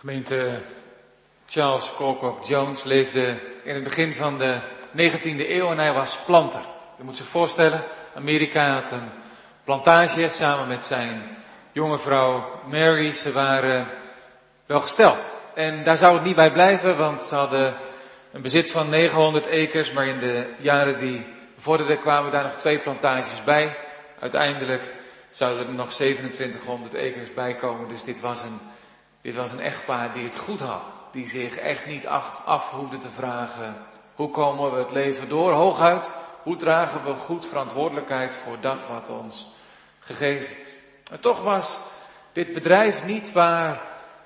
Gemeente Charles Colcock Jones leefde in het begin van de 19e eeuw en hij was planter. Je moet zich voorstellen, Amerika had een plantage samen met zijn jonge vrouw Mary. Ze waren welgesteld. En daar zou het niet bij blijven, want ze hadden een bezit van 900 acres, maar in de jaren die vorderden kwamen daar nog 2 plantages bij. Uiteindelijk zouden er nog 2700 acres bij komen, dus dit was een echtpaar die het goed had. Die zich echt niet af hoefde te vragen, hoe komen we het leven door? Hooguit, hoe dragen we goed verantwoordelijkheid voor dat wat ons gegeven is? En toch was dit bedrijf niet waar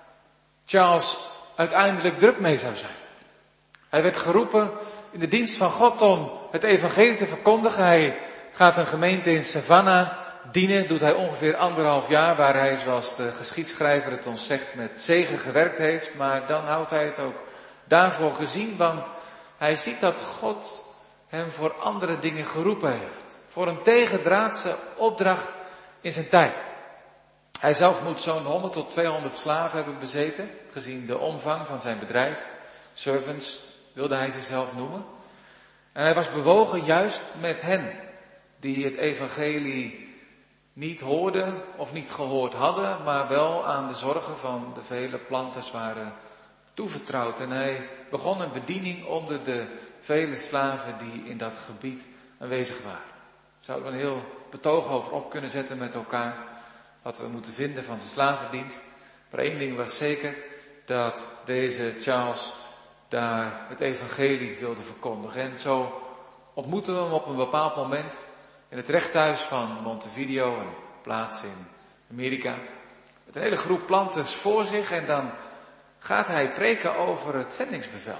Charles uiteindelijk druk mee zou zijn. Hij werd geroepen in de dienst van God om het evangelie te verkondigen. Hij gaat een gemeente in Savannah dienen, doet hij ongeveer 1,5 jaar, waar hij, zoals de geschiedschrijver het ons zegt, met zegen gewerkt heeft. Maar dan houdt hij het ook daarvoor gezien, want hij ziet dat God hem voor andere dingen geroepen heeft. Voor een tegendraadse opdracht in zijn tijd. Hij zelf moet zo'n 100 tot 200 slaven hebben bezeten, gezien de omvang van zijn bedrijf. Servants wilde hij zichzelf noemen. En hij was bewogen juist met hen, die het evangelie niet hoorden of niet gehoord hadden, maar wel aan de zorgen van de vele planters waren toevertrouwd. En hij begon een bediening onder de vele slaven die in dat gebied aanwezig waren. Zouden we een heel betoog over op kunnen zetten met elkaar, wat we moeten vinden van zijn slavendienst. Maar één ding was zeker, dat deze Charles daar het evangelie wilde verkondigen. En zo ontmoeten we hem op een bepaald moment in het rechthuis van Montevideo, een plaats in Amerika, met een hele groep planters voor zich, en dan gaat hij preken over het zendingsbevel.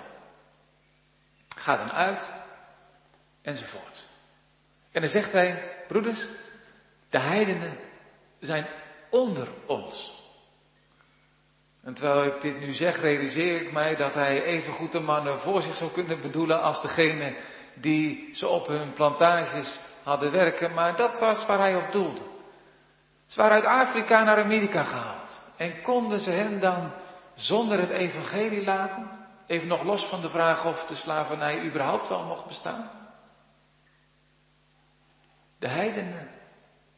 Gaat dan uit, enzovoort. En dan zegt hij, broeders, de heidenen zijn onder ons. En terwijl ik dit nu zeg, realiseer ik mij dat hij evengoed de mannen voor zich zou kunnen bedoelen als degene die ze op hun plantages hadden werken. Maar dat was waar hij op doelde. Ze waren uit Afrika naar Amerika gehaald. En konden ze hen dan zonder het evangelie laten? Even nog los van de vraag of de slavernij überhaupt wel mocht bestaan. De heidenen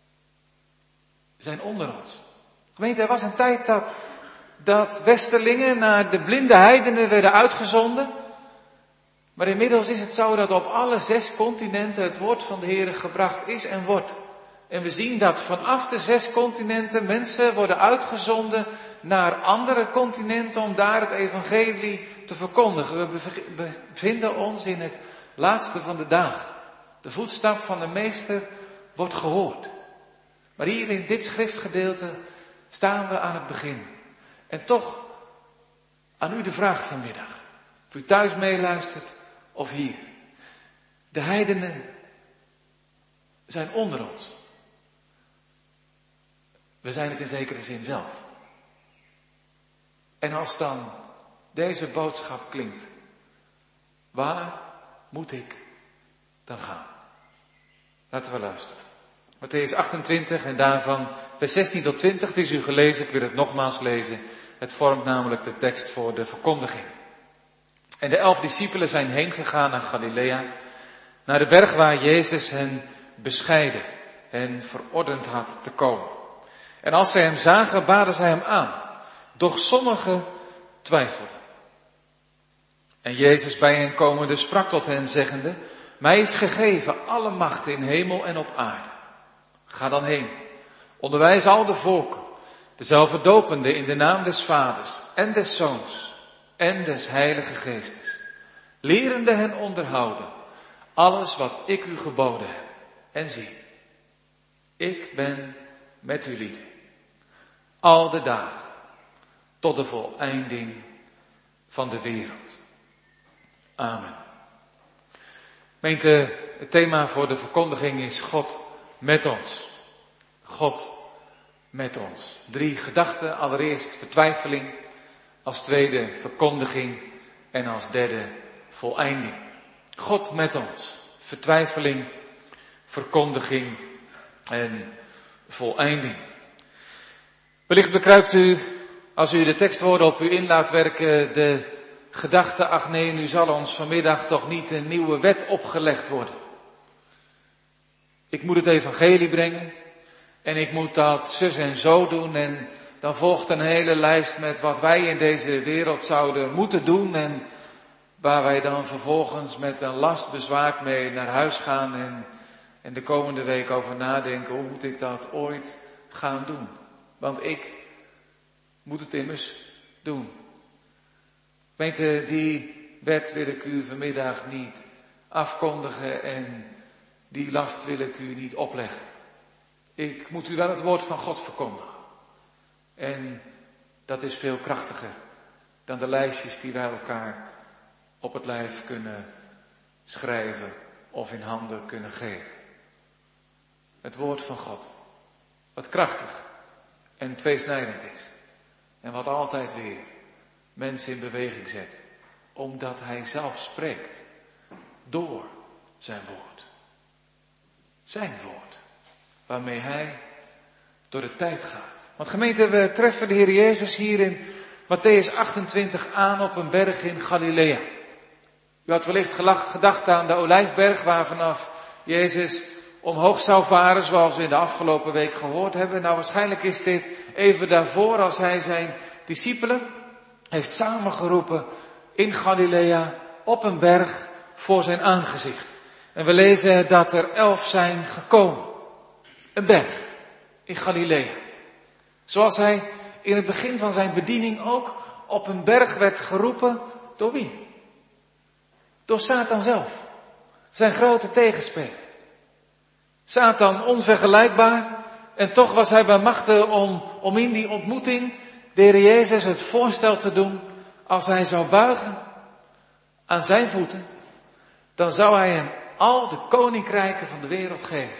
zijn onder ons. Gemeente, er was een tijd dat westerlingen naar de blinde heidenen werden uitgezonden. Maar inmiddels is het zo dat op alle 6 continenten het woord van de Heer gebracht is en wordt. En we zien dat vanaf de 6 continenten mensen worden uitgezonden naar andere continenten om daar het evangelie te verkondigen. We bevinden ons in het laatste van de dagen. De voetstap van de meester wordt gehoord. Maar hier in dit schriftgedeelte staan we aan het begin. En toch aan u de vraag vanmiddag. Of u thuis meeluistert of hier. De heidenen zijn onder ons. We zijn het in zekere zin zelf. En als dan deze boodschap klinkt, waar moet ik dan gaan? Laten we luisteren. Mattheüs 28 en daarvan vers 16 tot 20. Het is u gelezen, ik wil het nogmaals lezen. Het vormt namelijk de tekst voor de verkondiging. En de 11 discipelen zijn heen gegaan naar Galilea, naar de berg waar Jezus hen bescheiden en verordend had te komen. En als zij hem zagen, baden zij hem aan. Doch sommigen twijfelden. En Jezus bij hen komende sprak tot hen zeggende, mij is gegeven alle macht in hemel en op aarde. Ga dan heen, onderwijs al de volken, dezelfde dopende in de naam des Vaders en des Zoons en des Heilige Geestes, lerende hen onderhouden alles wat ik u geboden heb. En zie, ik ben met u lieden, al de dagen, tot de voleinding van de wereld. Amen. Gemeente, het thema voor de verkondiging is God met ons. God met ons. 3 gedachten. Allereerst vertwijfeling. Als tweede verkondiging. En als derde voleinding. God met ons. Vertwijfeling, verkondiging en voleinding. Wellicht bekruipt u Als u de tekstwoorden op u in laat werken, de gedachte, ach nee, nu zal ons vanmiddag toch niet een nieuwe wet opgelegd worden. Ik moet het evangelie brengen en ik moet dat zus en zo doen en dan volgt een hele lijst met wat wij in deze wereld zouden moeten doen en waar wij dan vervolgens met een last bezwaard mee naar huis gaan en de komende week over nadenken, hoe moet ik dat ooit gaan doen? Want ik moet het immers doen. Gemeente, die wet wil ik u vanmiddag niet afkondigen en die last wil ik u niet opleggen. Ik moet u wel het woord van God verkondigen. En dat is veel krachtiger dan de lijstjes die wij elkaar op het lijf kunnen schrijven of in handen kunnen geven. Het woord van God, wat krachtig en tweesnijdend is. En wat altijd weer mensen in beweging zet. Omdat hij zelf spreekt. Door zijn woord. Zijn woord. Waarmee hij door de tijd gaat. Want gemeente, we treffen de Heer Jezus hier in Mattheüs 28 aan op een berg in Galilea. U had wellicht gedacht aan de Olijfberg waar vanaf Jezus omhoog zou varen, zoals we in de afgelopen week gehoord hebben. Nou, waarschijnlijk is dit even daarvoor als hij zijn discipelen heeft samengeroepen in Galilea op een berg voor zijn aangezicht. En we lezen dat er 11 zijn gekomen. Een berg in Galilea. Zoals hij in het begin van zijn bediening ook op een berg werd geroepen door wie? Door Satan zelf. Zijn grote tegenspeler. Satan onvergelijkbaar. En toch was hij bij machte om in die ontmoeting de Heer Jezus het voorstel te doen. Als hij zou buigen aan zijn voeten. Dan zou hij hem al de koninkrijken van de wereld geven.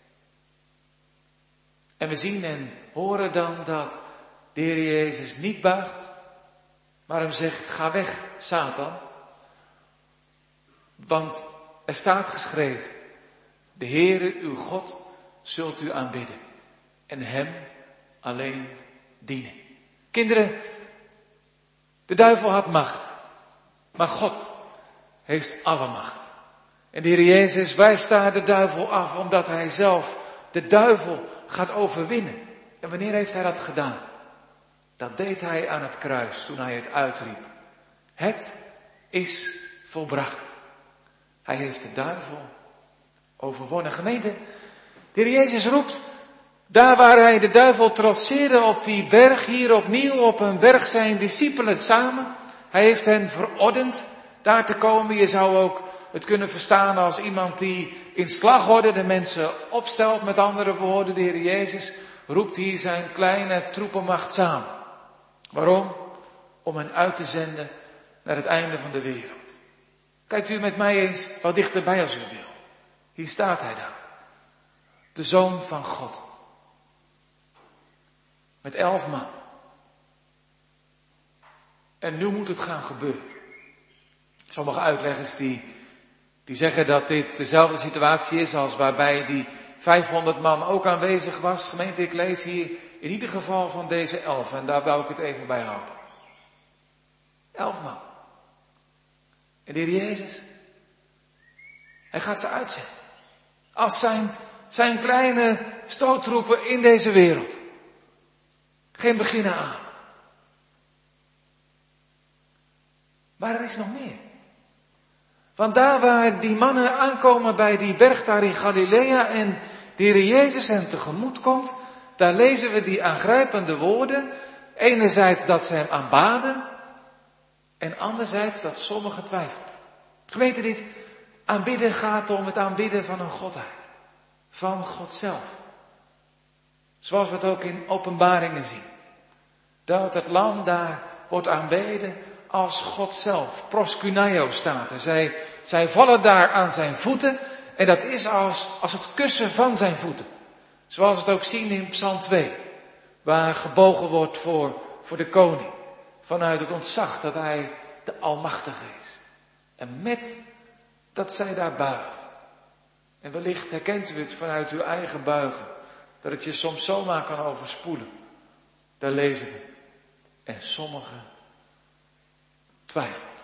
En we zien en horen dan dat de Heer Jezus niet buigt. Maar hem zegt, ga weg, Satan. Want er staat geschreven, de Heere uw God zult u aanbidden en hem alleen dienen. Kinderen, de duivel had macht, maar God heeft alle macht. En de Heer Jezus wijst daar de duivel af, omdat hij zelf de duivel gaat overwinnen. En wanneer heeft hij dat gedaan? Dat deed hij aan het kruis, toen hij het uitriep. Het is volbracht. Hij heeft de duivel overwonnen. Gemeente, de Heer Jezus roept, daar waar hij de duivel trotseerde op die berg, hier opnieuw op een berg zijn discipelen samen. Hij heeft hen verordend daar te komen. Je zou ook het kunnen verstaan als iemand die in slagorde de mensen opstelt. Met andere woorden, de Heer Jezus roept hier zijn kleine troepenmacht samen. Waarom? Om hen uit te zenden naar het einde van de wereld. Kijkt u met mij eens wat dichterbij als u wil. Hier staat hij dan. De Zoon van God. Met 11 man. En nu moet het gaan gebeuren. Sommige uitleggers die zeggen dat dit dezelfde situatie is als waarbij die 500 man ook aanwezig was. Gemeente, ik lees hier in ieder geval van deze 11 en daar wou ik het even bij houden. 11 man. En de Heer Jezus, hij gaat ze uitzetten. Als zijn kleine stoottroepen in deze wereld. Geen beginnen aan. Maar er is nog meer. Want daar waar die mannen aankomen bij die berg daar in Galilea en de Heer Jezus hen tegemoet komt, daar lezen we die aangrijpende woorden. Enerzijds dat ze hem aanbaden en anderzijds dat sommigen twijfelden. Gemeente, dit aanbidden gaat om het aanbidden van een godheid. Van God zelf. Zoals we het ook in Openbaringen zien. Dat het lam daar wordt aanbeden als God zelf. Proskuneo staat er. Zij vallen daar aan zijn voeten. En dat is als het kussen van zijn voeten. Zoals we het ook zien in Psalm 2. Waar gebogen wordt voor de koning. Vanuit het ontzag dat hij de Almachtige is. En met dat zij daar buigen. En wellicht herkent u het vanuit uw eigen buigen. Dat het je soms zomaar kan overspoelen. Daar lezen we. en sommigen twijfelden.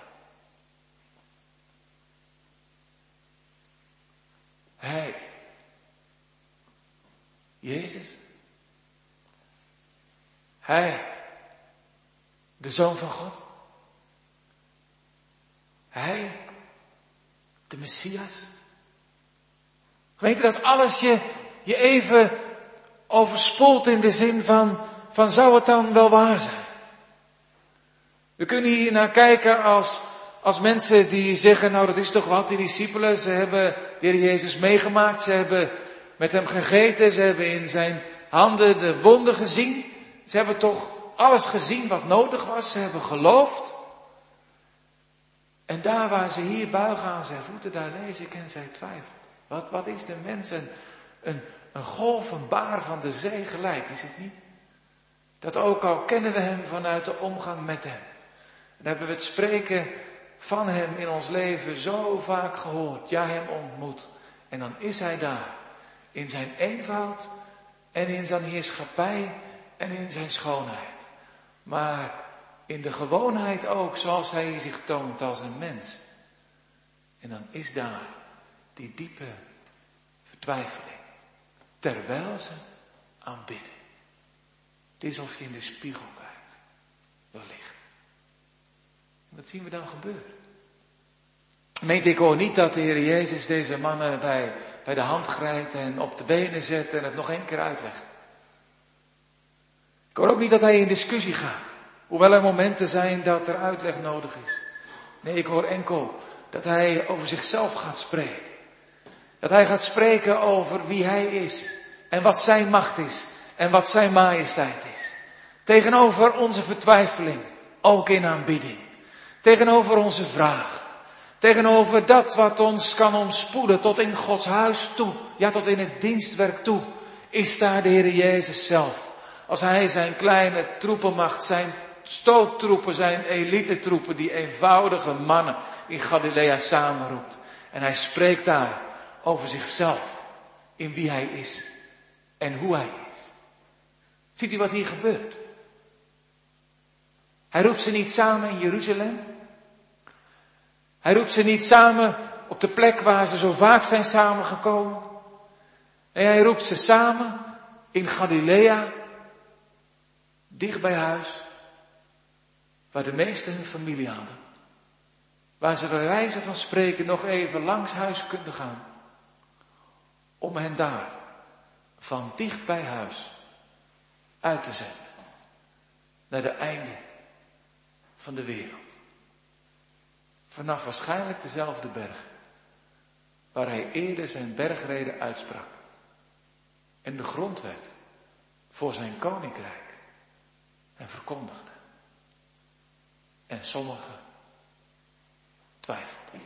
Hij, Jezus, hij, de Zoon van God, hij, de Messias. Weet je dat alles je even overspoelt in de zin van zou het dan wel waar zijn? We kunnen hier naar kijken als mensen die zeggen, nou dat is toch wat, die discipelen, ze hebben de Heer Jezus meegemaakt, ze hebben met hem gegeten, ze hebben in zijn handen de wonden gezien, ze hebben toch alles gezien wat nodig was, ze hebben geloofd. En daar waar ze hier buigen aan zijn voeten, daar lees ik en zij twijfelen. Wat is de mens een golf, een baar van de zee gelijk, is het niet? Dat ook al kennen we hem vanuit de omgang met hem. En hebben we het spreken van hem in ons leven zo vaak gehoord. Ja, hem ontmoet. En dan is hij daar. In zijn eenvoud en in zijn heerschappij en in zijn schoonheid. Maar in de gewoonheid ook zoals hij zich toont als een mens. En dan is daar die diepe vertwijfeling. Terwijl ze aanbidden. Het is of je in de spiegel kijkt. Wellicht. En wat zien we dan gebeuren? Meent ik hoor niet dat de Heer Jezus deze mannen bij de hand grijpt en op de benen zet en het nog één keer uitlegt. Ik hoor ook niet dat hij in discussie gaat. Hoewel er momenten zijn dat er uitleg nodig is. Nee, ik hoor enkel dat hij over zichzelf gaat spreken. Dat hij gaat spreken over wie hij is. En wat zijn macht is. En wat zijn majesteit is. Tegenover onze vertwijfeling. Ook in aanbidding. Tegenover onze vraag. Tegenover dat wat ons kan omspoelen tot in Gods huis toe. Ja, tot in het dienstwerk toe. Is daar de Heer Jezus zelf. Als hij zijn kleine troepenmacht, zijn stoottroepen, zijn elitetroepen, die eenvoudige mannen in Galilea samenroept. En hij spreekt daar over zichzelf. In wie hij is. En hoe hij is. Ziet u wat hier gebeurt? Hij roept ze niet samen in Jeruzalem. Hij roept ze niet samen op de plek waar ze zo vaak zijn samengekomen. Nee, hij roept ze samen in Galilea. Dicht bij huis. Waar de meesten hun familie hadden. Waar ze bij wijze van spreken nog even langs huis kunnen gaan. Om hen daar van dicht bij huis uit te zenden. Naar de einde van de wereld. Vanaf waarschijnlijk dezelfde berg. Waar hij eerder zijn bergrede uitsprak. En de grondwet voor zijn koninkrijk. En verkondigde. En sommigen twijfelden.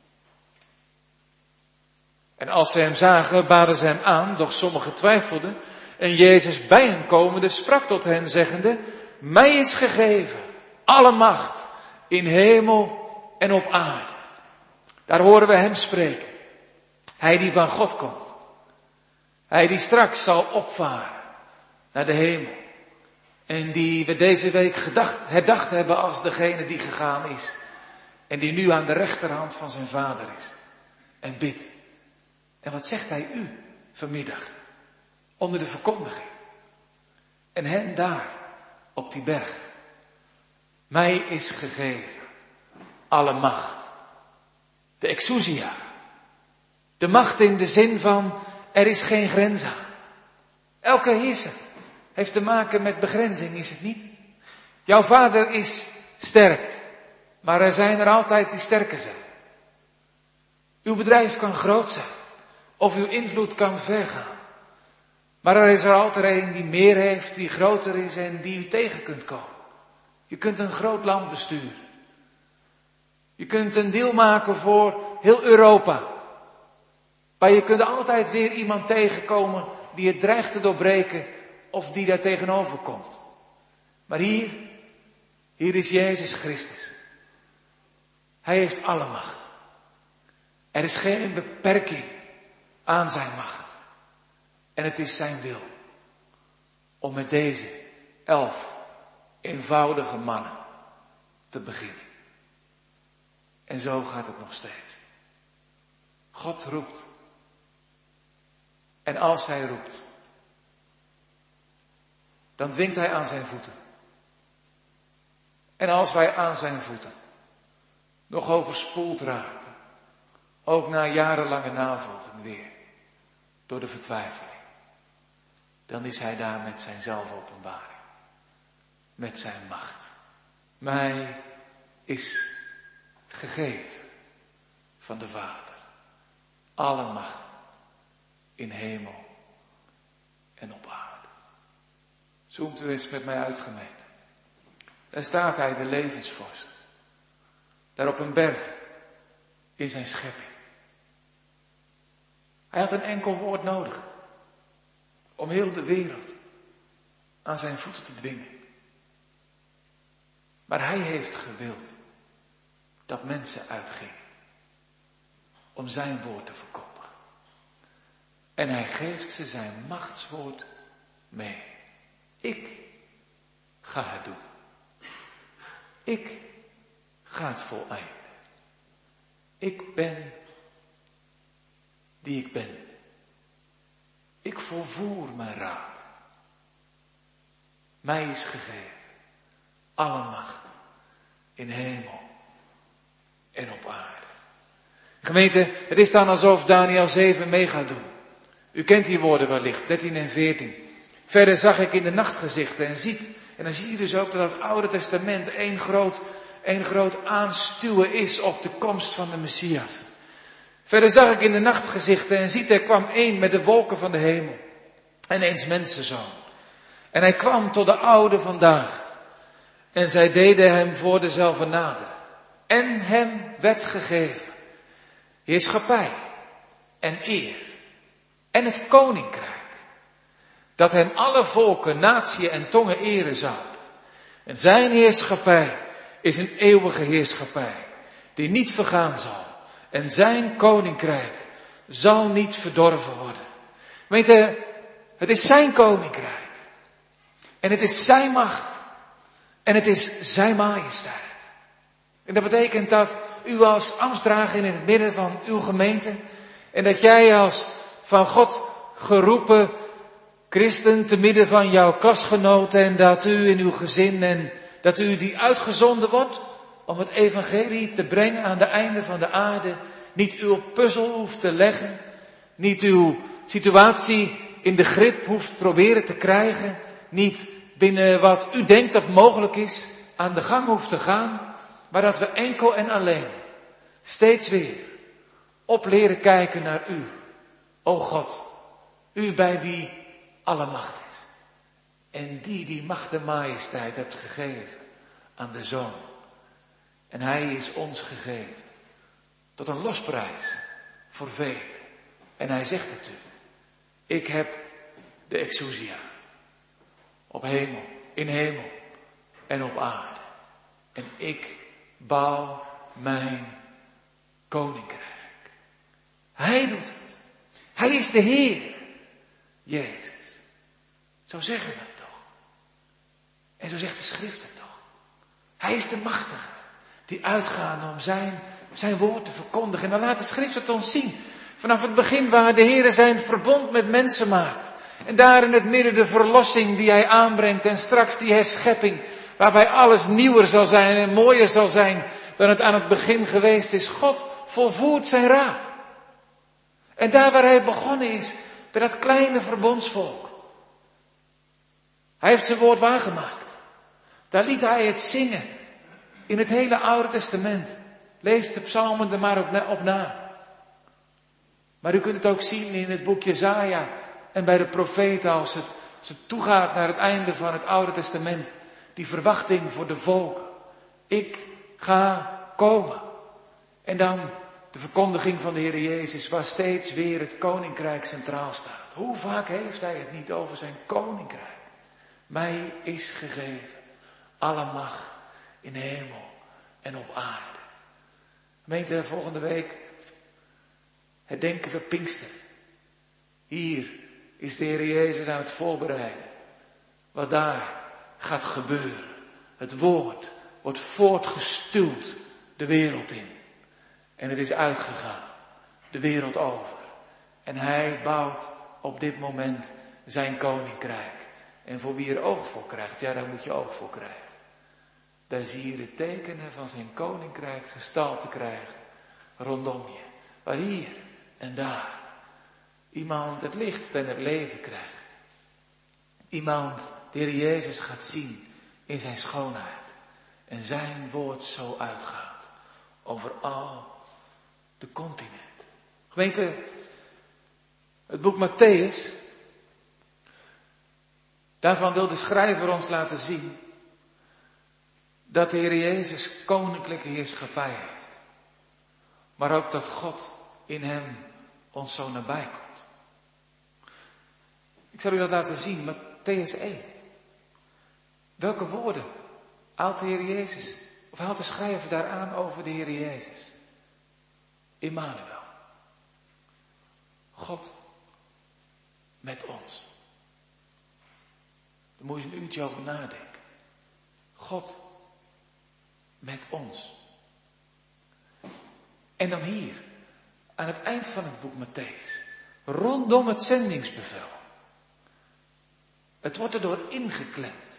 En als ze hem zagen, baden ze hem aan, doch sommigen twijfelden. En Jezus bij hen komende sprak tot hen, zeggende, mij is gegeven alle macht in hemel en op aarde. Daar horen we hem spreken. Hij die van God komt. Hij die straks zal opvaren naar de hemel. En die we deze week herdacht hebben als degene die gegaan is. En die nu aan de rechterhand van zijn vader is. En bidt. En wat zegt hij u vanmiddag? Onder de verkondiging. En hen daar op die berg. Mij is gegeven alle macht. De exousia. De macht in de zin van er is geen grens aan. Elke heerser heeft te maken met begrenzing, is het niet? Jouw vader is sterk, maar er zijn er altijd die sterker zijn. Uw bedrijf kan groot zijn, of uw invloed kan ver gaan. Maar er is er altijd een die meer heeft, die groter is en die u tegen kunt komen. Je kunt een groot land besturen. Je kunt een deal maken voor heel Europa. Maar je kunt altijd weer iemand tegenkomen die het dreigt te doorbreken of die daar tegenover komt. Maar hier is Jezus Christus. Hij heeft alle macht. Er is geen beperking aan zijn macht. En het is zijn wil om met deze 11 eenvoudige mannen te beginnen. En zo gaat het nog steeds. God roept. En als hij roept, dan dwingt hij aan zijn voeten. En als wij aan zijn voeten nog overspoeld raken, ook na jarenlange navolging weer, door de vertwijfeling, dan is hij daar met zijn zelfopenbaring, met zijn macht. Mij is gegeven van de Vader alle macht in hemel en op aarde. Zoomt u eens met mij uit, gemeente. Daar staat hij, de levensvorst. Daar op een berg in zijn schepping. Hij had een enkel woord nodig om heel de wereld aan zijn voeten te dwingen. Maar hij heeft gewild dat mensen uitgingen om zijn woord te verkondigen. En hij geeft ze zijn machtswoord mee. Ik ga het doen. Ik ga het voleinden. Ik ben die ik ben. Ik volvoer mijn raad. Mij is gegeven alle macht in hemel en op aarde. Gemeente, het is dan alsof Daniël 7 mee gaat doen. U kent die woorden wellicht, 13 en 14. Verder zag ik in de nachtgezichten en dan zie je dus ook dat het Oude Testament één groot aanstuwen is op de komst van de Messias. Verder zag ik in de nachtgezichten en ziet, er kwam één met de wolken van de hemel. En eens mensenzoon. En hij kwam tot de oude vandaag. En zij deden hem voor dezelfde naderen. En hem werd gegeven heerschappij en eer en het koninkrijk. Dat hem alle volken, natieën en tongen eren zouden. En zijn heerschappij is een eeuwige heerschappij die niet vergaan zal. En zijn koninkrijk zal niet verdorven worden. Weet je, het is zijn koninkrijk. En het is zijn macht. En het is zijn majesteit. En dat betekent dat u als ambtsdrager in het midden van uw gemeente, en dat jij als van God geroepen christen te midden van jouw klasgenoten, en dat u in uw gezin, en dat u die uitgezonden wordt om het evangelie te brengen aan de einde van de aarde, niet uw puzzel hoeft te leggen, niet uw situatie in de grip hoeft proberen te krijgen, niet binnen wat u denkt dat mogelijk is aan de gang hoeft te gaan, maar dat we enkel en alleen steeds weer op leren kijken naar u, o God, u bij wie alle macht is. En die macht en majesteit hebt gegeven aan de Zoon. En hij is ons gegeven tot een losprijs voor velen. En hij zegt het u. Ik heb de exousia. Op hemel, in hemel en op aarde. En ik bouw mijn koninkrijk. Hij doet het. Hij is de Heer. Jezus. Zo zeggen we het toch. En zo zegt de schrift het toch. Hij is de machtige. Die uitgaan om zijn woord te verkondigen. En dan laat de schrift het ons zien. Vanaf het begin waar de Heer zijn verbond met mensen maakt. En daar in het midden de verlossing die hij aanbrengt. En straks die herschepping. Waarbij alles nieuwer zal zijn en mooier zal zijn dan het aan het begin geweest is. God volvoert zijn raad. En daar waar hij begonnen is, bij dat kleine verbondsvolk. Hij heeft zijn woord waargemaakt. Daar liet hij het zingen. In het hele Oude Testament. Lees de psalmen er maar ook op na. Maar u kunt het ook zien in het boek Jesaja en bij de profeten als het toegaat naar het einde van het Oude Testament. Die verwachting voor de volken. Ik ga komen. En dan de verkondiging van de Heer Jezus, waar steeds weer het koninkrijk centraal staat. Hoe vaak heeft hij het niet over zijn koninkrijk? Mij is gegeven alle macht in hemel en op aarde. Gemeente, volgende week herdenken we Pinkster. Hier is de Heer Jezus aan het voorbereiden. Wat daar gaat gebeuren Het woord wordt voortgestuwd de wereld in. En het is uitgegaan, de wereld over. En hij bouwt op dit moment zijn koninkrijk. En voor wie er oog voor krijgt, ja, daar moet je oog voor krijgen. Daar zie je de tekenen van zijn koninkrijk gestalte krijgen rondom je. Waar hier en daar iemand het licht en het leven krijgt. Iemand de Heer Jezus gaat zien in zijn schoonheid. En zijn woord zo uitgaat over al de continent. Gemeente, het boek Mattheüs, daarvan wil de schrijver ons laten zien dat de Heer Jezus koninklijke heerschappij heeft. Maar ook dat God in hem ons zo nabij komt. Ik zal u dat laten zien, Mattheüs 1. Welke woorden haalt de Heer Jezus, of haalt de schrijver daar aan over de Heer Jezus? Immanuel. God met ons. Daar moet je een uurtje over nadenken. God met ons. En dan hier, aan het eind van het boek Mattheüs, rondom het zendingsbevel. Het wordt erdoor ingeklemd.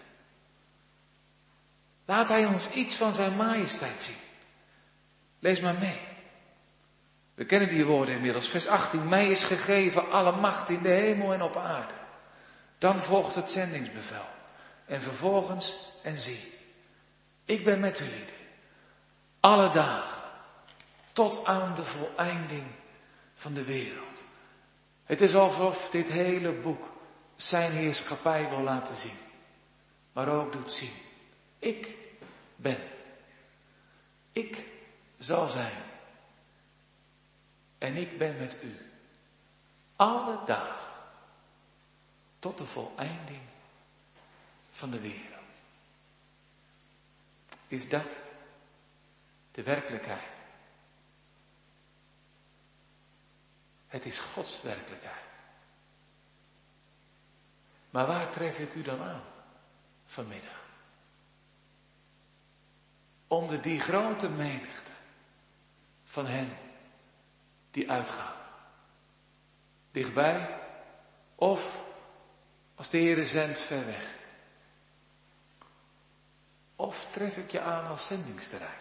Laat hij ons iets van zijn majesteit zien. Lees maar mee. We kennen die woorden inmiddels. Vers 18. Mij is gegeven alle macht in de hemel en op aarde. Dan volgt het zendingsbevel. En vervolgens, en zie. Ik ben met jullie. Alle dagen. Tot aan de voleinding van de wereld. Het is alsof dit hele boek zijn heerschappij wil laten zien. Maar ook doet zien. Ik ben. Ik zal zijn. En ik ben met u. Alle dagen. Tot de voleinding van de wereld. Is dat de werkelijkheid? Het is Gods werkelijkheid. Maar waar tref ik u dan aan vanmiddag? Onder die grote menigte van hen die uitgaan. Dichtbij of als de Heere zendt ver weg. Of tref ik je aan als zendingsterrein.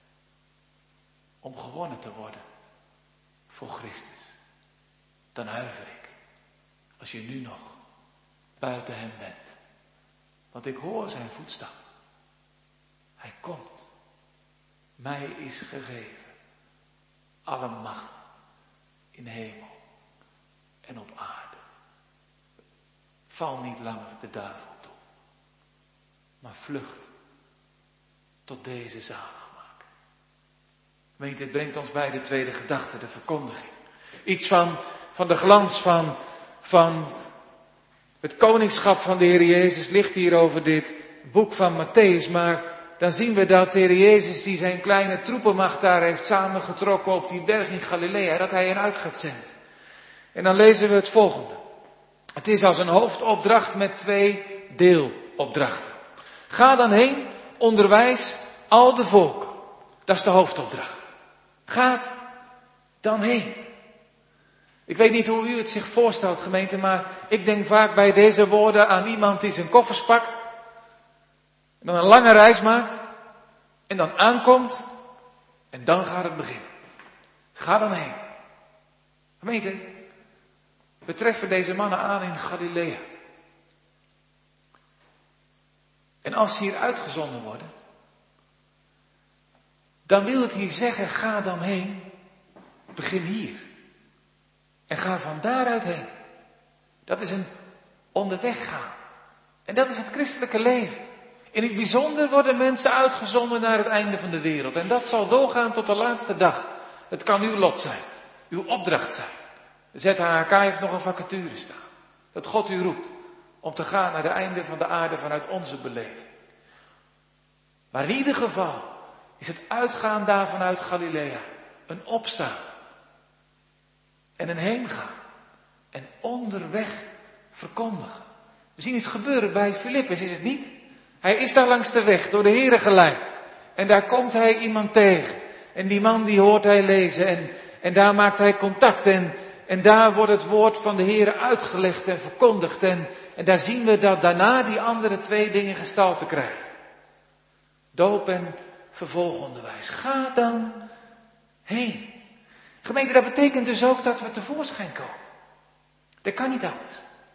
Om gewonnen te worden voor Christus. Dan huiver ik. Als je nu nog buiten hem bent. Want ik hoor zijn voetstap. Hij komt. Mij is gegeven alle macht in hemel en op aarde. Val niet langer de duivel toe. Maar vlucht tot deze zaligmaker. Gemeente, het brengt ons bij de tweede gedachte, de verkondiging. Iets van de glans van het koningschap van de Heer Jezus ligt hier over dit boek van Mattheüs. Maar dan zien we dat de Heer Jezus die zijn kleine troepenmacht daar heeft samengetrokken op die berg in Galilea, dat hij hen uit gaat zenden. En dan lezen we het volgende. Het is als een hoofdopdracht met 2 deelopdrachten. Ga dan heen, onderwijs al de volken. Dat is de hoofdopdracht. Gaat dan heen. Ik weet niet hoe u het zich voorstelt, gemeente, maar ik denk vaak bij deze woorden aan iemand die zijn koffers pakt. En dan een lange reis maakt. En dan aankomt. En dan gaat het beginnen. Ga dan heen. Gemeente, we treffen deze mannen aan in Galilea. En als ze hier uitgezonden worden, dan wil het hier zeggen, ga dan heen. Begin hier. En ga van daaruit heen. Dat is een onderweg gaan. En dat is het christelijke leven. In het bijzonder worden mensen uitgezonden naar het einde van de wereld. En dat zal doorgaan tot de laatste dag. Het kan uw lot zijn. Uw opdracht zijn. De ZHK heeft nog een vacature staan. Dat God u roept om te gaan naar de einde van de aarde vanuit onze beleving. Maar in ieder geval is het uitgaan daar vanuit Galilea een opstaan. En een heengaan. En onderweg verkondigen. We zien het gebeuren bij Filippus, is het niet? Hij is daar langs de weg, door de Heere geleid. En daar komt hij iemand tegen. En die man die hoort hij lezen. En daar maakt hij contact. En daar wordt het woord van de Heere uitgelegd en verkondigd. En daar zien we dat daarna die andere 2 dingen gestalte krijgen. Doop en vervolgonderwijs. Ga dan heen. Gemeente, dat betekent dus ook dat we tevoorschijn komen. Dat kan niet anders.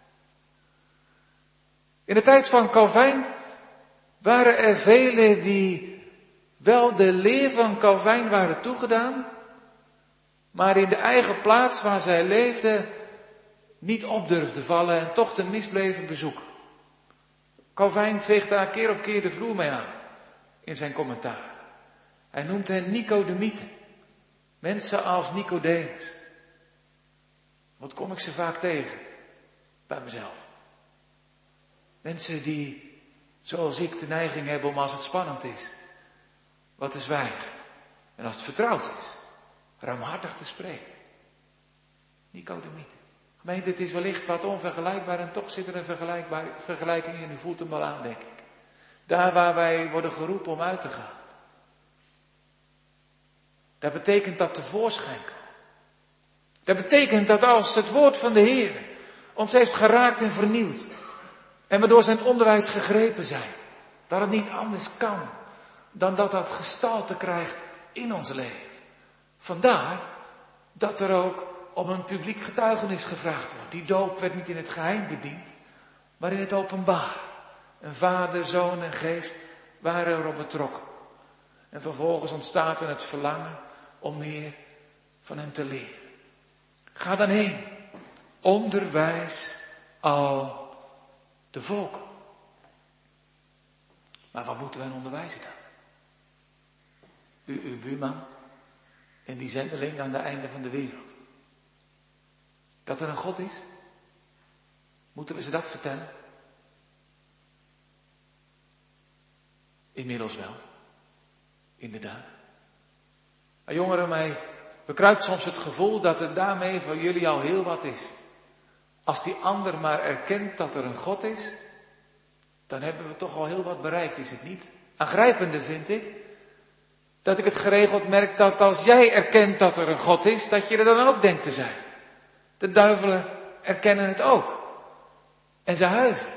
In de tijd van Calvijn waren er velen die wel de leer van Calvijn waren toegedaan, maar in de eigen plaats waar zij leefden niet op durfden vallen en toch de mis bleven bezoeken. Calvijn veegt daar keer op keer de vloer mee aan in zijn commentaar. Hij noemt hen Nicodemieten. Mensen als Nicodemus. Wat kom ik ze vaak tegen? Bij mezelf. Mensen die, zoals ik, de neiging hebben om als het spannend is, wat te zwijgen. En als het vertrouwd is, ruimhartig te spreken. Nicodemieten. Gemeente, het is wellicht wat onvergelijkbaar en toch zit er een vergelijking in. U voelt hem wel aan, denk ik. Daar waar wij worden geroepen om uit te gaan. Dat betekent dat tevoorschijn komen. Dat betekent dat als het woord van de Heer ons heeft geraakt en vernieuwd. En we door zijn onderwijs gegrepen zijn. Dat het niet anders kan dan dat dat gestalte krijgt in ons leven. Vandaar dat er ook om een publiek getuigenis gevraagd wordt. Die doop werd niet in het geheim bediend, maar in het openbaar. En Vader, Zoon en Geest waren erop betrokken. En vervolgens ontstaat er het verlangen om meer van hem te leren. Ga dan heen. Onderwijs al de volken. Maar wat moeten wij onderwijzen dan? Uw buurman en die zendeling aan de einde van de wereld. Dat er een God is? Moeten we ze dat vertellen? Inmiddels wel. Inderdaad. Maar jongeren, mij bekruipt soms het gevoel dat het daarmee voor jullie al heel wat is. Als die ander maar erkent dat er een God is, dan hebben we toch al heel wat bereikt, is het niet? Aangrijpende vind ik, dat ik het geregeld merk dat als jij erkent dat er een God is, dat je er dan ook denkt te zijn. De duivelen erkennen het ook. En ze huiveren.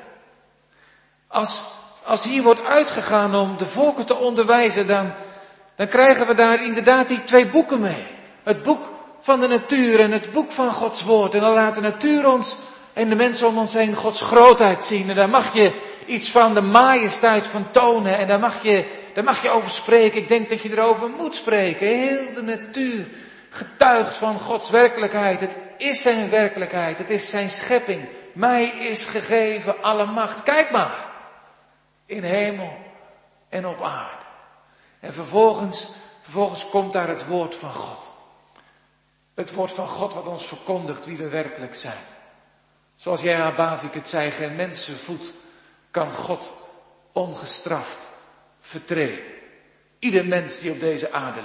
Als hier wordt uitgegaan om de volken te onderwijzen, dan krijgen we daar inderdaad die 2 boeken mee. Het boek van de natuur en het boek van Gods woord. En dan laat de natuur ons en de mensen om ons heen Gods grootheid zien. En daar mag je iets van de majesteit van tonen. En daar mag je over spreken. Ik denk dat je erover moet spreken. Heel de natuur getuigt van Gods werkelijkheid. Het is zijn werkelijkheid. Het is zijn schepping. Mij is gegeven alle macht. Kijk maar. In hemel en op aarde. En vervolgens komt daar het woord van God. Het woord van God wat ons verkondigt wie we werkelijk zijn. Zoals J.H. Bavik het zei, geen mensenvoet kan God ongestraft vertreden. Ieder mens die op deze aarde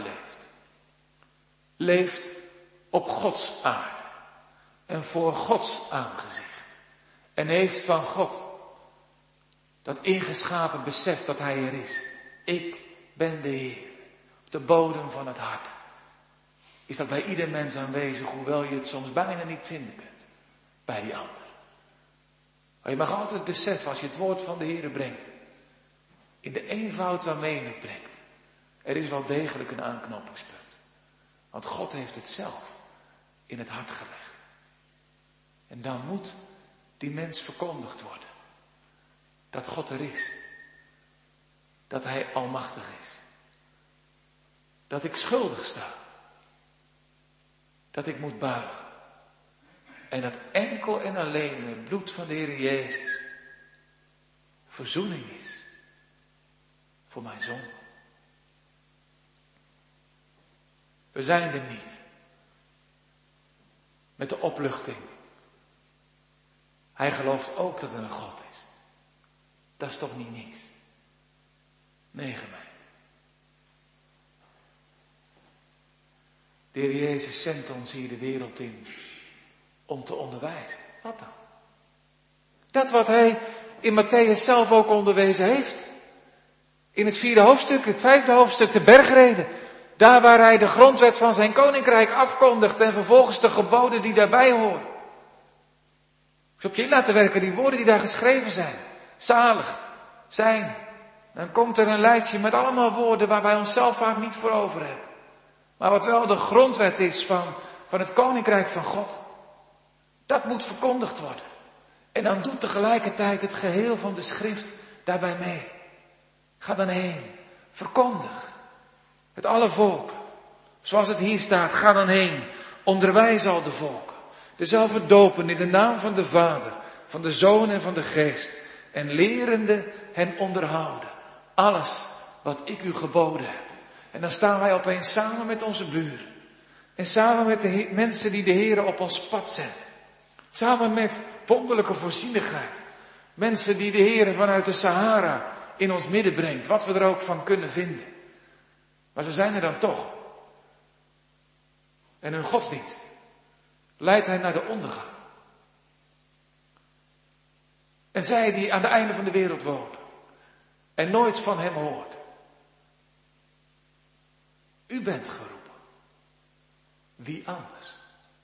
leeft op Gods aarde. En voor Gods aangezicht. En heeft van God dat ingeschapen besef dat hij er is. Ik ben de Heer. Op de bodem van het hart. Is dat bij ieder mens aanwezig, hoewel je het soms bijna niet vinden kunt. Bij die ander. Maar je mag altijd beseffen als je het woord van de Heer brengt. In de eenvoud waarmee je het brengt. Er is wel degelijk een aanknopingspunt. Want God heeft het zelf in het hart gelegd. En dan moet die mens verkondigd worden. Dat God er is. Dat hij almachtig is. Dat ik schuldig sta. Dat ik moet buigen. En dat enkel en alleen in het bloed van de Heer Jezus verzoening is voor mijn zonde. We zijn er niet met de opluchting. Hij gelooft ook dat er een God is. Dat is toch niet niks? Nee, gemeente. De Heer Jezus zendt ons hier de wereld in om te onderwijzen. Wat dan? Dat wat hij in Mattheüs zelf ook onderwezen heeft. In het 4e hoofdstuk, het 5e hoofdstuk, de bergreden. Daar waar hij de grondwet van zijn koninkrijk afkondigt en vervolgens de geboden die daarbij horen. Dus op je in laten werken, die woorden die daar geschreven zijn. Zalig zijn. Dan komt er een lijstje met allemaal woorden waar wij onszelf vaak niet voor over hebben. Maar wat wel de grondwet is van het koninkrijk van God. Dat moet verkondigd worden. En dan doet tegelijkertijd het geheel van de schrift daarbij mee. Ga dan heen. Verkondig. Het alle volken. Zoals het hier staat. Ga dan heen. Onderwijs al de volken. Dezelfde dopen in de naam van de Vader. Van de Zoon en van de Geest. En lerende hen onderhouden. Alles wat ik u geboden heb. En dan staan wij opeens samen met onze buren. En samen met de mensen die de Heer op ons pad zet. Samen met wonderlijke voorzienigheid. Mensen die de Heer vanuit de Sahara in ons midden brengt. Wat we er ook van kunnen vinden. Maar ze zijn er dan toch. En hun godsdienst leidt hen naar de ondergang. En zij die aan het einde van de wereld wonen. En nooit van hem hoort. U bent geroepen. Wie anders?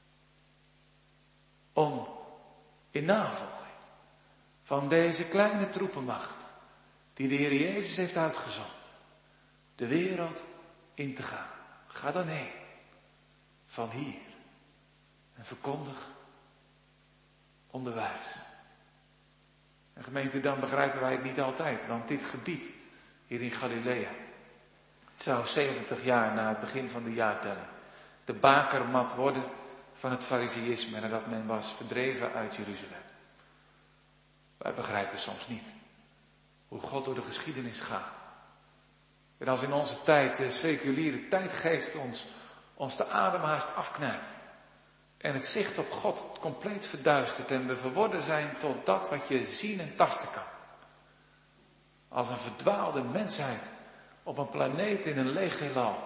Om in navolging van deze kleine troepenmacht die de Heer Jezus heeft uitgezonden, de wereld in te gaan. Ga dan heen. Van hier. En verkondig. Onderwijs. En gemeente, dan begrijpen wij het niet altijd. Want dit gebied hier in Galilea. Het zou 70 jaar na het begin van de jaartelling de bakermat worden van het fariseïsme nadat men was verdreven uit Jeruzalem. Wij begrijpen soms niet hoe God door de geschiedenis gaat. En als in onze tijd de seculiere tijdgeest ons de adem haast afknijpt. En het zicht op God compleet verduistert en we verworden zijn tot dat wat je zien en tasten kan. Als een verdwaalde mensheid op een planeet in een leeg heelal.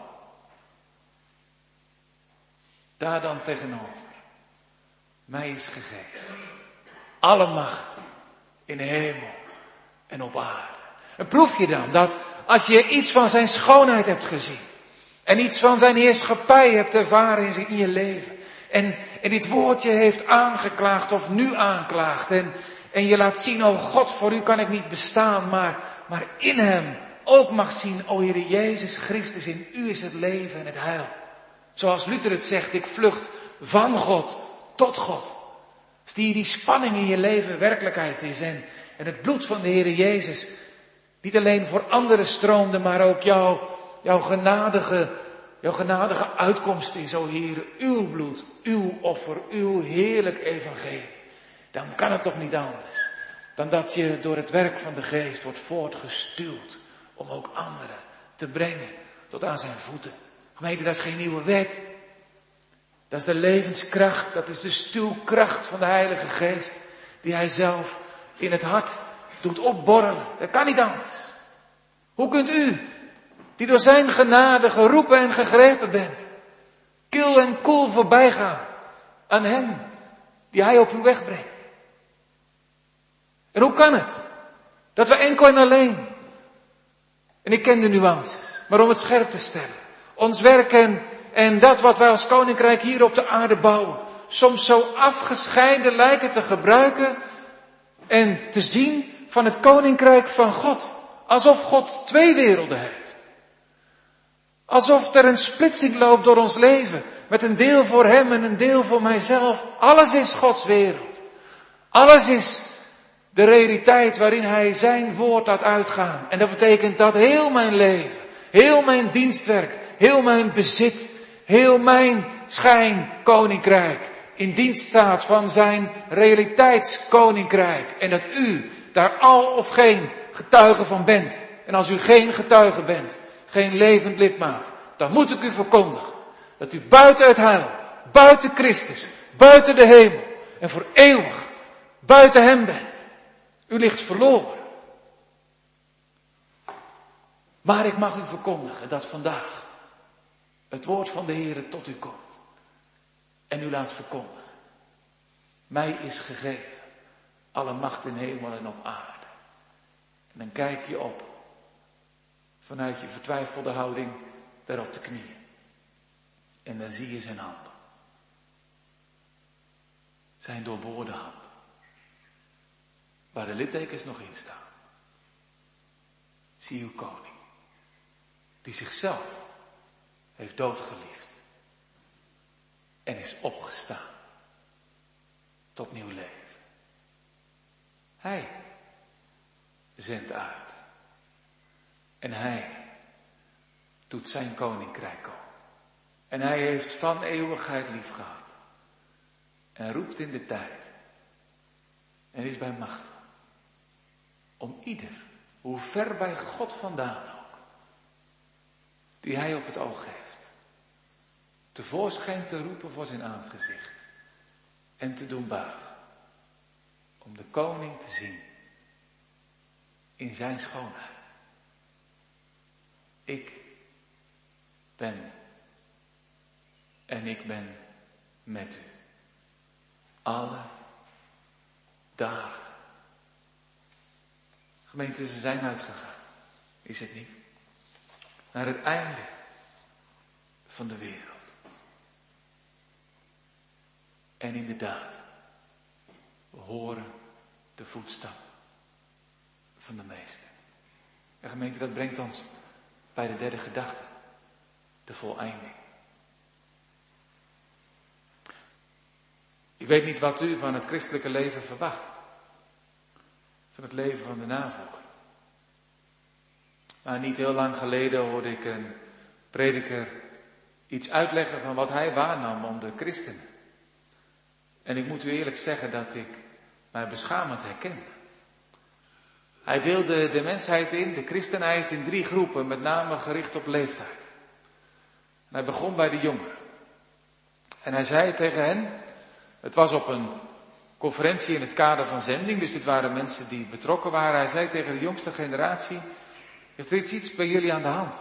Daar dan tegenover. Mij is gegeven alle macht in de hemel en op aarde. En proef je dan dat als je iets van zijn schoonheid hebt gezien. En iets van zijn heerschappij hebt ervaren in je leven. En dit woordje heeft aangeklaagd of nu aanklaagt. En je laat zien, oh God, voor u kan ik niet bestaan. Maar in hem ook mag zien, o Heer Jezus Christus, in u is het leven en het heil. Zoals Luther het zegt, ik vlucht van God tot God. Als die spanning in je leven werkelijkheid is. En het bloed van de Heer Jezus niet alleen voor anderen stroomde, maar ook jouw genadige uitkomst is, o Heer, uw bloed, uw offer, uw heerlijk evangelie. Dan kan het toch niet anders dan dat je door het werk van de Geest wordt voortgestuwd om ook anderen te brengen tot aan zijn voeten. Gemeente, dat is geen nieuwe wet. Dat is de levenskracht, dat is de stuwkracht van de Heilige Geest die hij zelf in het hart doet opborrelen. Dat kan niet anders. Hoe kunt u, die door zijn genade geroepen en gegrepen bent, kil en koel voorbij gaan aan hen die hij op uw weg brengt? En hoe kan het dat we enkel en alleen, en ik ken de nuances, maar om het scherp te stellen, ons werk en dat wat wij als koninkrijk hier op de aarde bouwen, soms zo afgescheiden lijken te gebruiken en te zien van het koninkrijk van God. Alsof God twee werelden heeft. Alsof er een splitsing loopt door ons leven. Met een deel voor hem en een deel voor mijzelf. Alles is Gods wereld. Alles is de realiteit waarin hij zijn woord laat uitgaan. En dat betekent dat heel mijn leven, heel mijn dienstwerk, heel mijn bezit, heel mijn schijnkoninkrijk in dienst staat van zijn realiteitskoninkrijk. En dat u daar al of geen getuige van bent. En als u geen getuige bent, geen levend lidmaat, dan moet ik u verkondigen dat u buiten het heil, buiten Christus, buiten de hemel en voor eeuwig buiten hem bent. U ligt verloren. Maar ik mag u verkondigen dat vandaag het woord van de Heere tot u komt. En u laat verkondigen. Mij is gegeven alle macht in hemel en op aarde. En dan kijk je op vanuit je vertwijfelde houding daar op de knieën. En dan zie je zijn handen. Zijn doorboorde handen. Waar de littekens nog in staan. Zie uw koning. Die zichzelf heeft doodgeliefd. En is opgestaan. Tot nieuw leven. Hij zendt uit. En hij doet zijn koninkrijk komen. En hij heeft van eeuwigheid lief gehad. En roept in de tijd. En is bij macht. Om ieder, hoe ver bij God vandaan ook, die hij op het oog heeft, tevoorschijn te roepen voor zijn aangezicht. En te doen buigen. Om de koning te zien. In zijn schoonheid. Ik ben. En ik ben met u. Alle dagen. Gemeente, ze zijn uitgegaan. Is het niet? Naar het einde van de wereld. En inderdaad, we horen de voetstappen van de meester. En gemeente, dat brengt ons bij de derde gedachte. De voleinding. Ik weet niet wat u van het christelijke leven verwacht. Van het leven van de navolger. Maar niet heel lang geleden hoorde ik een prediker iets uitleggen van wat hij waarnam onder christenen. En ik moet u eerlijk zeggen dat ik mij beschamend herkende. Hij deelde de mensheid in, de christenheid, in 3 groepen, met name gericht op leeftijd. En hij begon bij de jongeren. En hij zei tegen hen, het was op een conferentie in het kader van zending, dus dit waren mensen die betrokken waren. Hij zei tegen de jongste generatie, heeft er iets bij jullie aan de hand?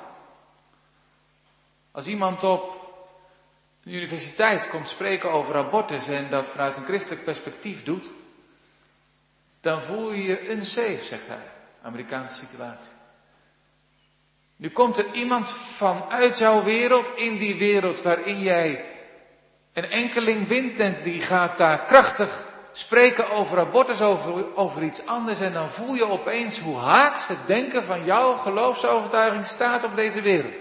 Als iemand op een universiteit komt spreken over abortus en dat vanuit een christelijk perspectief doet, dan voel je je unsafe, zegt hij. Amerikaanse situatie. Nu komt er iemand vanuit jouw wereld in die wereld waarin jij een enkeling bent en die gaat daar krachtig spreken over abortus, over iets anders en dan voel je opeens hoe haaks het denken van jouw geloofsovertuiging staat op deze wereld.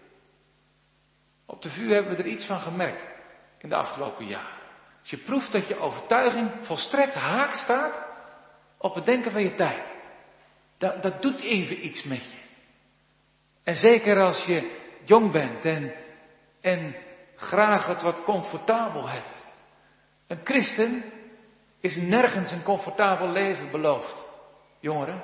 Op de VU hebben we er iets van gemerkt in de afgelopen jaren. Als je proeft dat je overtuiging volstrekt haaks staat op het denken van je tijd. Dat doet even iets met je. En zeker als je jong bent en graag het wat comfortabel hebt. Een christen is nergens een comfortabel leven beloofd. Jongeren.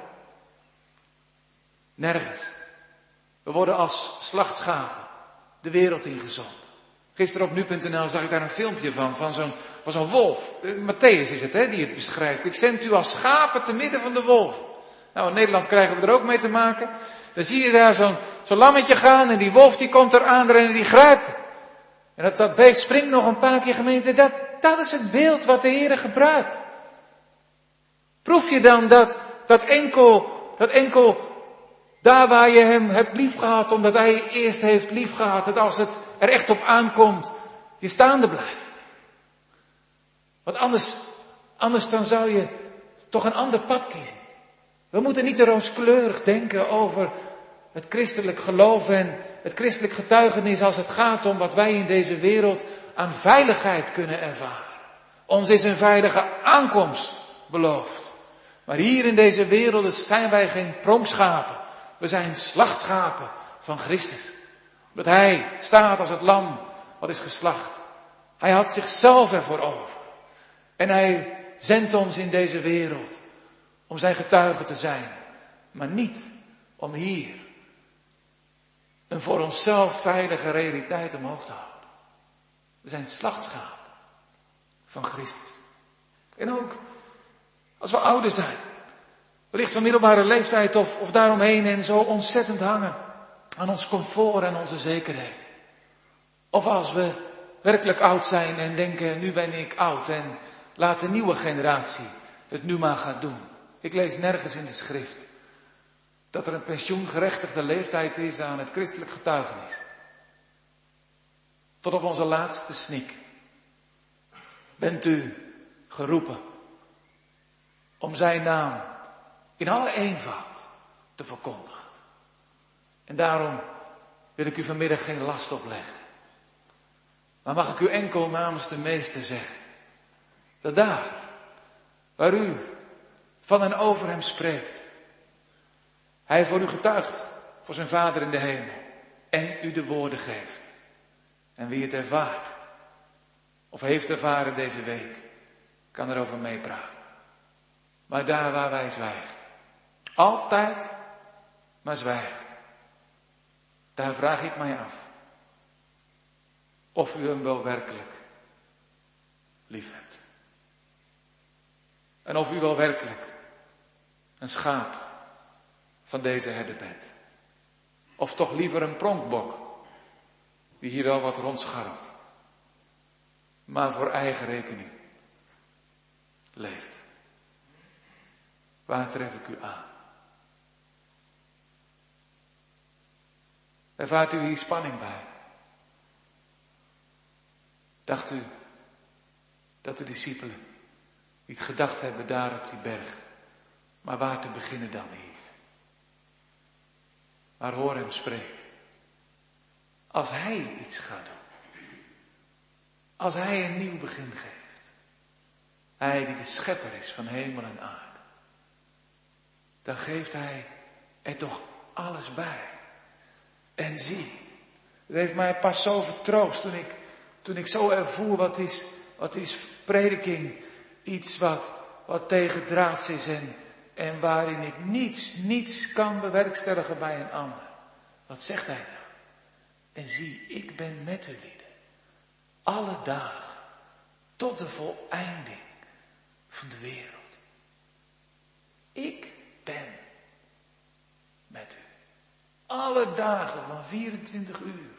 Nergens. We worden als slachtschapen de wereld ingezonden. Gisteren op nu.nl zag ik daar een filmpje van zo'n wolf. Matthäus is het, die het beschrijft. Ik zend u als schapen te midden van de wolf. Nou, in Nederland krijgen we er ook mee te maken. Dan zie je daar zo'n lammetje gaan en die wolf die komt eraan en die grijpt hem. En dat beest springt nog een paar keer, gemeente. Dat is het beeld wat de Heere gebruikt. Proef je dan dat enkel daar waar je hem hebt liefgehad, omdat hij je eerst heeft liefgehad, dat als het er echt op aankomt, je staande blijft. Want anders dan zou je toch een ander pad kiezen. We moeten niet te rooskleurig denken over het christelijk geloof en het christelijk getuigenis als het gaat om wat wij in deze wereld aan veiligheid kunnen ervaren. Ons is een veilige aankomst beloofd. Maar hier in deze wereld zijn wij geen pronkschapen. We zijn slachtschapen van Christus. Dat hij staat als het lam wat is geslacht. Hij had zichzelf ervoor over. En hij zendt ons in deze wereld om zijn getuige te zijn. Maar niet om hier een voor onszelf veilige realiteit omhoog te houden. We zijn slachtschapen van Christus. En ook als we ouder zijn. Wellicht van middelbare leeftijd of daaromheen en zo ontzettend hangen aan ons comfort en onze zekerheid. Of als we werkelijk oud zijn en denken, nu ben ik oud en laat de nieuwe generatie het nu maar gaan doen. Ik lees nergens in de schrift dat er een pensioengerechtigde leeftijd is aan het christelijk getuigenis. Tot op onze laatste snik bent u geroepen om zijn naam in alle eenvoud te verkondigen. En daarom wil ik u vanmiddag geen last opleggen. Maar mag ik u enkel namens de meester zeggen, dat daar, waar u van en over hem spreekt, hij voor u getuigt, voor zijn Vader in de hemel, en u de woorden geeft. En wie het ervaart, of heeft ervaren deze week, kan erover meepraten. Maar daar waar wij zwijgen, altijd maar zwijgen, daar vraag ik mij af of u hem wel werkelijk lief hebt. En of u wel werkelijk een schaap van deze herder bent. Of toch liever een pronkbok, die hier wel wat rondscharrelt, maar voor eigen rekening leeft. Waar tref ik u aan? Ervaart u hier spanning bij? Dacht u dat de discipelen niet gedacht hebben daar op die berg, maar waar te beginnen dan hier? Maar hoor hem spreken. Als hij iets gaat doen, als hij een nieuw begin geeft, hij die de schepper is van hemel en aarde, dan geeft hij er toch alles bij. En zie, het heeft mij pas zo vertroost toen ik zo ervoer wat is prediking, iets wat tegendraads is en waarin ik niets kan bewerkstelligen bij een ander. Wat zegt hij nou? En zie, ik ben met u lieden, alle dagen, tot de voleinding van de wereld. Ik ben met u. Alle dagen van 24 uur.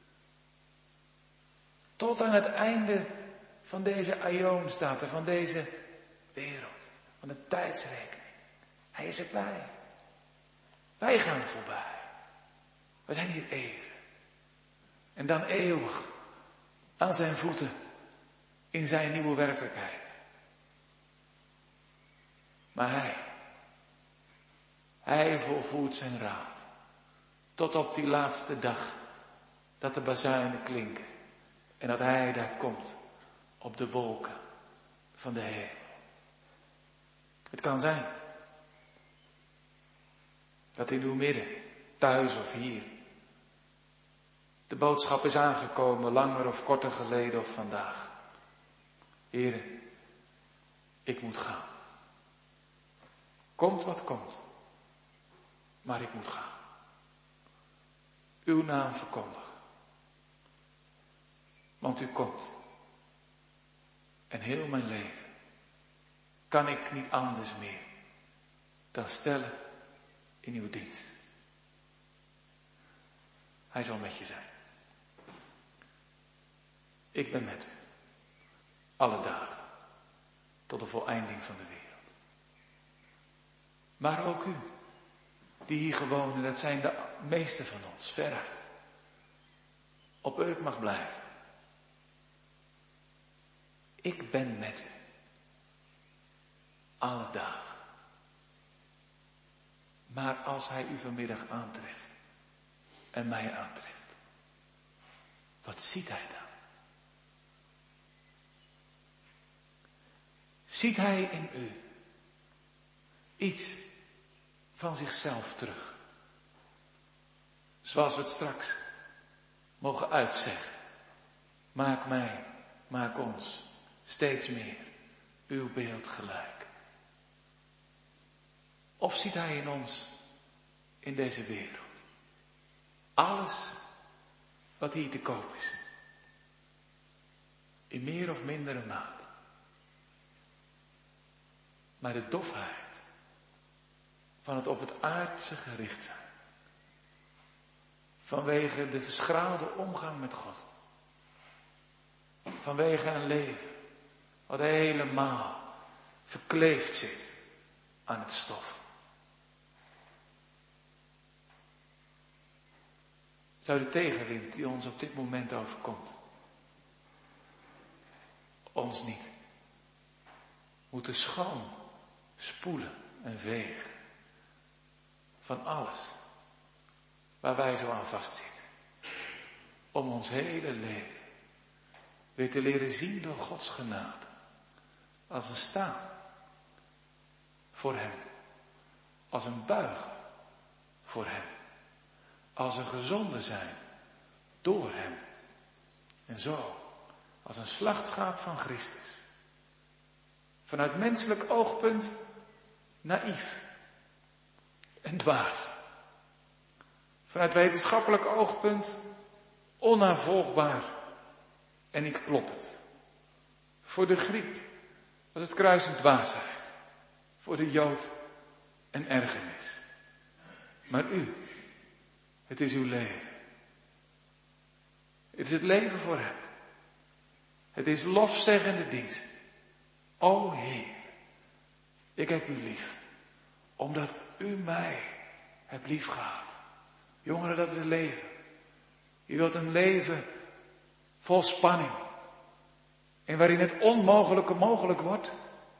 Tot aan het einde van deze aion staat er, van deze wereld, van de tijdsrekening. Hij is erbij. Wij gaan voorbij. We zijn hier even. En dan eeuwig aan zijn voeten in zijn nieuwe werkelijkheid. Maar hij volvoert zijn raad. Tot op die laatste dag dat de bazuinen klinken. En dat hij daar komt op de wolken van de hemel. Het kan zijn dat in uw midden, thuis of hier, de boodschap is aangekomen, langer of korter geleden of vandaag. Heren, ik moet gaan. Komt wat komt, maar ik moet gaan. Uw naam verkondigen. Want u komt. En heel mijn leven kan ik niet anders meer dan stellen in uw dienst. Hij zal met je zijn. Ik ben met u. Alle dagen. Tot de voleinding van de wereld. Maar ook u. Die hier gewonen, dat zijn de meesten van ons, veruit. Op Urk mag blijven. Ik ben met u. Alle dagen. Maar als hij u vanmiddag aantreft. En mij aantreft. Wat ziet hij dan? Ziet hij in u iets van zichzelf terug? Zoals we het straks mogen uitzeggen. Maak mij, maak ons steeds meer uw beeld gelijk. Of ziet hij in ons, in deze wereld, alles wat hier te koop is. In meer of mindere mate. Maar de dofheid van het op het aardse gericht zijn. Vanwege de verschraalde omgang met God. Vanwege een leven wat helemaal verkleefd zit aan het stof. zou de tegenwind die ons op dit moment overkomt, ons niet moeten schoon spoelen en vegen van alles waar wij zo aan vastzitten. Om ons hele leven weer te leren zien door Gods genade. Als een staan voor Hem. Als een buigen voor Hem. Als een gezonde zijn door Hem. En zo als een slachtschaap van Christus. Vanuit menselijk oogpunt naïef en dwaas. Vanuit wetenschappelijk oogpunt onnavolgbaar en niet kloppend. Voor de Griek was het kruis een dwaasheid. Voor de Jood een ergernis. Maar u, het is uw leven. Het is het leven voor Hem. Het is lofzeggende dienst. O Heer, ik heb u lief, omdat u mij hebt lief gehad. Jongeren, dat is het leven. Je wilt een leven vol spanning. En waarin het onmogelijke mogelijk wordt.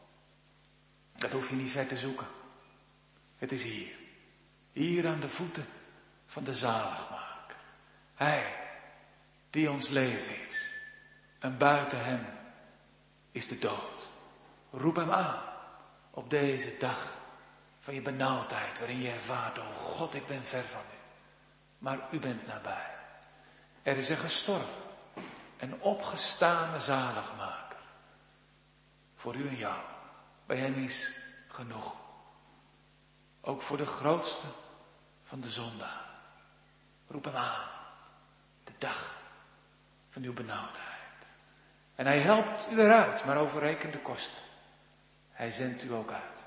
Dat hoef je niet ver te zoeken. Het is hier. Hier aan de voeten van de zaligmaker. Hij die ons leven is. En buiten hem is de dood. Roep hem aan op deze dag van je benauwdheid. Waarin je ervaart, oh God, ik ben ver van u. Maar u bent nabij. Er is een gestorven en opgestane zaligmaker. Voor u en jou. Bij hem is genoeg. Ook voor de grootste van de zondaar. Roep hem aan. De dag van uw benauwdheid. En hij helpt u eruit, maar over rekende kosten. Hij zendt u ook uit.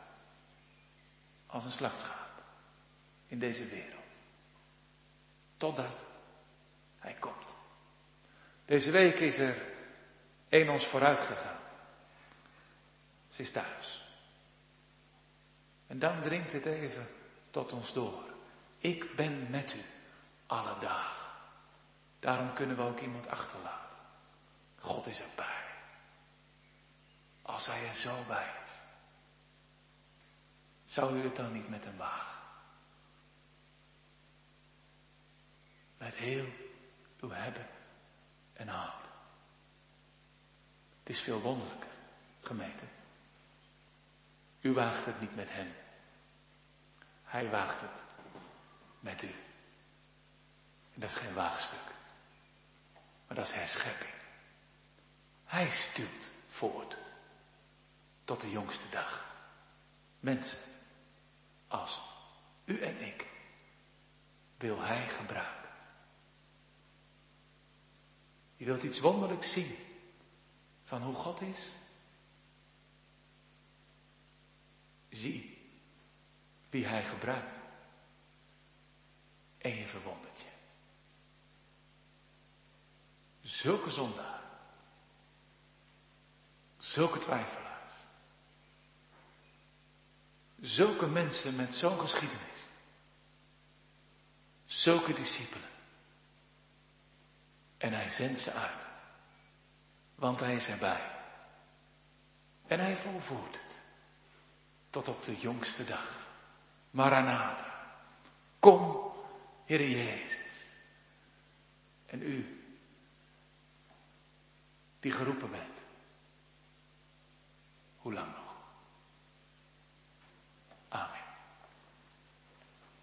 Als een slachtschaap in deze wereld. Totdat hij komt. Deze week is er één ons vooruit gegaan. Ze is thuis. En dan dringt het even tot ons door. Ik ben met u alle dagen. Daarom kunnen we ook iemand achterlaten. God is erbij. Als hij er zo bij is. Zou u het dan niet met hem wagen? Met heel uw hebben en houden. Het is veel wonderlijker, gemeente. U waagt het niet met hem. Hij waagt het met u. En dat is geen waagstuk. Maar dat is herschepping. Hij stuurt voort. Tot de jongste dag. Mensen, als u en ik, wil hij gebruiken. Je wilt iets wonderlijks zien van hoe God is? Zie wie hij gebruikt. En je verwondert je. Zulke zondaar. Zulke twijfelaars. Zulke mensen met zo'n geschiedenis. Zulke discipelen. En hij zendt ze uit. Want hij is erbij. En hij volvoert het. Tot op de jongste dag. Maranatha. Kom, Heere Jezus. En u, die geroepen bent. Hoe lang nog?